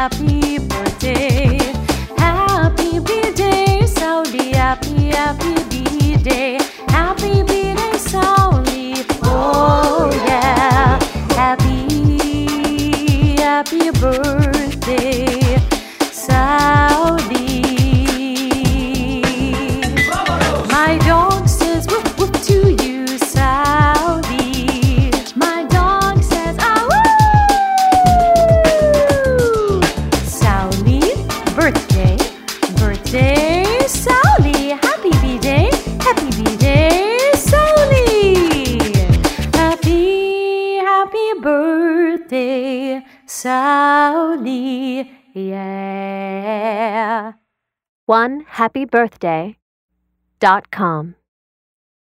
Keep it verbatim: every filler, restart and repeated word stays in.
happy birthday. Happy birthday, Sauli. Happy, happy birthday. Happy birthday, Sauli. Oh yeah. Happy, happy birthday, Sauli. My dog says woof woof to you, Sauli. My dog says ah woo. Sauli, birthday, birthday, Sauli. Happy birthday, happy birthday, Sauli. Happy, happy birthday, Sauli. Yeah. one happy birthday dot com